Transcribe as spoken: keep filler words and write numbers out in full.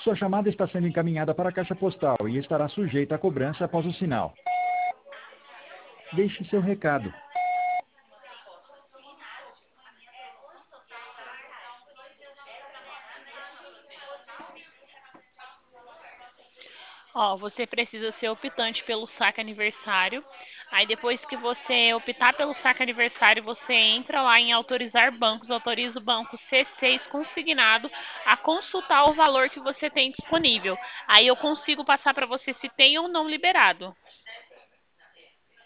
Sua chamada está sendo encaminhada para a caixa postal e estará sujeita a cobrança após o sinal. Deixe seu recado. Ó, você precisa ser optante pelo saque aniversário. Aí depois que você optar pelo saque aniversário, você entra lá em autorizar bancos, autoriza o banco C seis consignado a consultar o valor que você tem disponível. Aí eu consigo passar para você se tem ou não liberado.